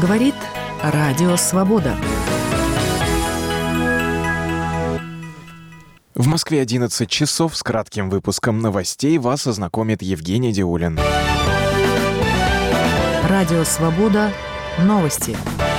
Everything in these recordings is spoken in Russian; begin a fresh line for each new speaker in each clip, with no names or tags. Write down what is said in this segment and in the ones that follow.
Говорит Радио Свобода.
В Москве 11 часов. С кратким выпуском новостей вас ознакомит Евгений Диулин.
Радио Свобода. Новости.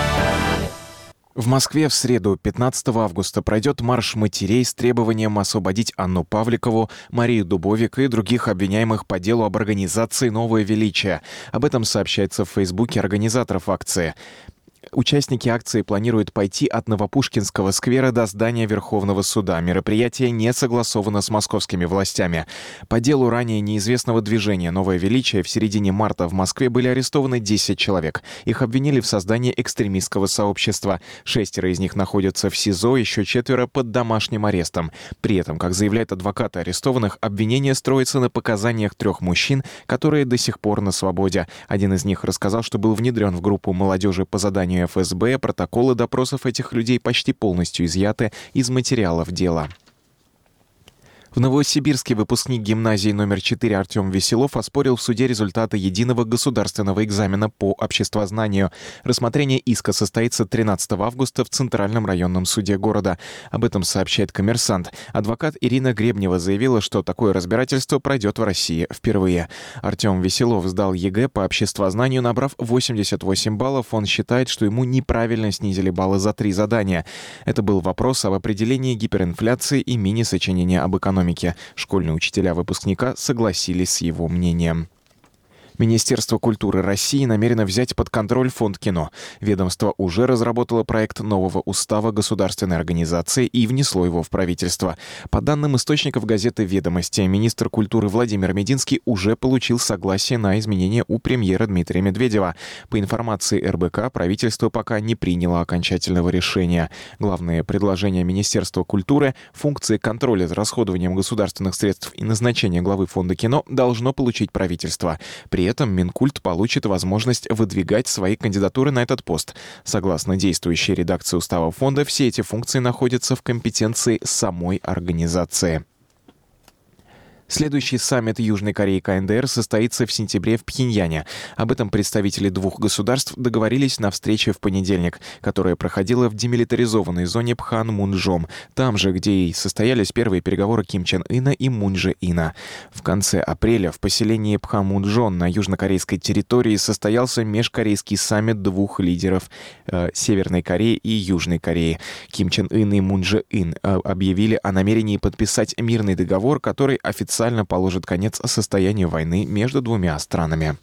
В Москве в среду, 15 августа, пройдет марш матерей с требованием освободить Анну Павликову, Марию Дубовик и других обвиняемых по делу об организации «Новое величие». Об этом сообщается в Фейсбуке организаторов акции. Участники акции планируют пойти от Новопушкинского сквера до здания Верховного суда. Мероприятие не согласовано с московскими властями. По делу ранее неизвестного движения «Новое величие» в середине марта в Москве были арестованы 10 человек. Их обвинили в создании экстремистского сообщества. 6 из них находятся в СИЗО, еще 4 под домашним арестом. При этом, как заявляют адвокаты арестованных, обвинение строится на показаниях 3 мужчин, которые до сих пор на свободе. Один из них рассказал, что был внедрен в группу молодежи по заданию ФСБ. Протоколы допросов этих людей почти полностью изъяты из материалов дела. В Новосибирске выпускник гимназии номер 4 Артем Веселов оспорил в суде результаты единого государственного экзамена по обществознанию. Рассмотрение иска состоится 13 августа в Центральном районном суде города. Об этом сообщает «Коммерсант». Адвокат Ирина Гребнева заявила, что такое разбирательство пройдет в России впервые. Артем Веселов сдал ЕГЭ по обществознанию, набрав 88 баллов. Он считает, что ему неправильно снизили баллы за 3 задания. Это был вопрос об определении гиперинфляции и мини-сочинения об экономике. Школьные учителя выпускника согласились с его мнением. Министерство культуры России намерено взять под контроль Фонд кино. Ведомство уже разработало проект нового устава государственной организации и внесло его в правительство. По данным источников газеты «Ведомости», министр культуры Владимир Мединский уже получил согласие на изменения у премьера Дмитрия Медведева. По информации РБК, правительство пока не приняло окончательного решения. Главное предложение Министерства культуры — функции контроля за расходованием государственных средств и назначения главы Фонда кино — должно получить правительство. При этом Минкульт получит возможность выдвигать свои кандидатуры на этот пост. Согласно действующей редакции устава фонда, все эти функции находятся в компетенции самой организации. Следующий саммит Южной Кореи КНДР состоится в сентябре в Пхеньяне. Об этом представители 2 государств договорились на встрече в понедельник, которая проходила в демилитаризованной зоне Пханмунджом, там же, где и состоялись первые переговоры Ким Чен Ына и Мун Чже Ина. В конце апреля в поселении Пханмунджон на южнокорейской территории состоялся межкорейский саммит 2 лидеров Северной Кореи и Южной Кореи. Ким Чен Ын и Мун Чже Ин объявили о намерении подписать мирный договор, который официально положит конец состоянию войны между 2 странами.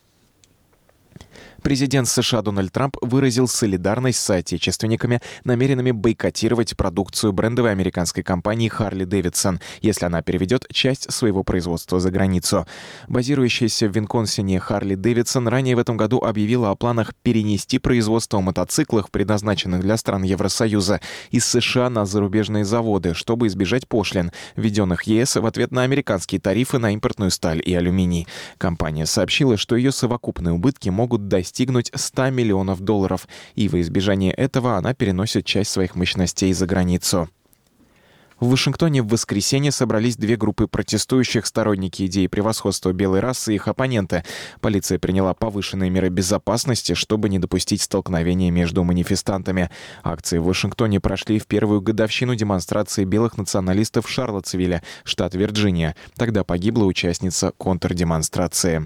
Президент США Дональд Трамп выразил солидарность с соотечественниками, намеренными бойкотировать продукцию брендовой американской компании Harley Davidson, если она переведет часть своего производства за границу. Базирующаяся в Висконсине Harley Davidson ранее в этом году объявила о планах перенести производство мотоциклов, предназначенных для стран Евросоюза, из США на зарубежные заводы, чтобы избежать пошлин, введенных ЕС в ответ на американские тарифы на импортную сталь и алюминий. Компания сообщила, что ее совокупные убытки могут достигнуть $100 миллионов, и во избежание этого она переносит часть своих мощностей за границу. В Вашингтоне в воскресенье собрались 2 группы протестующих: сторонники идеи превосходства белой расы и их оппоненты. Полиция приняла повышенные меры безопасности, чтобы не допустить столкновения между манифестантами. Акции в Вашингтоне прошли в первую годовщину демонстрации белых националистов в Шарлоттсвилле, штат Вирджиния. Тогда погибла участница контрдемонстрации.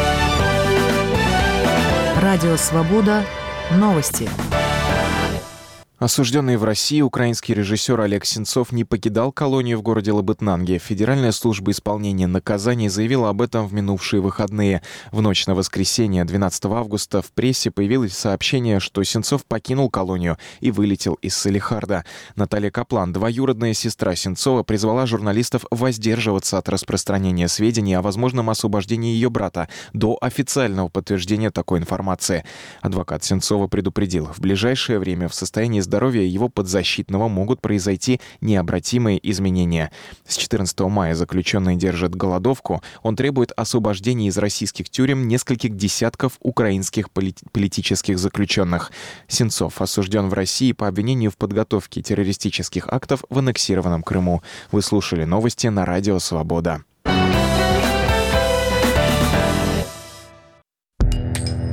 Радио Свобода. Новости.
Осужденный в России украинский режиссер Олег Сенцов не покидал колонию в городе Лабытнанге. Федеральная служба исполнения наказаний заявила об этом в минувшие выходные. В ночь на воскресенье, 12 августа, в прессе появилось сообщение, что Сенцов покинул колонию и вылетел из Салехарда. Наталья Каплан, двоюродная сестра Сенцова, призвала журналистов воздерживаться от распространения сведений о возможном освобождении ее брата до официального подтверждения такой информации. Адвокат Сенцова предупредил, в ближайшее время в состоянии здоровья его подзащитного могут произойти необратимые изменения. С 14 мая заключенный держит голодовку. Он требует освобождения из российских тюрем нескольких десятков украинских политических заключенных. Сенцов осужден в России по обвинению в подготовке террористических актов в аннексированном Крыму. Вы слушали новости на Радио Свобода.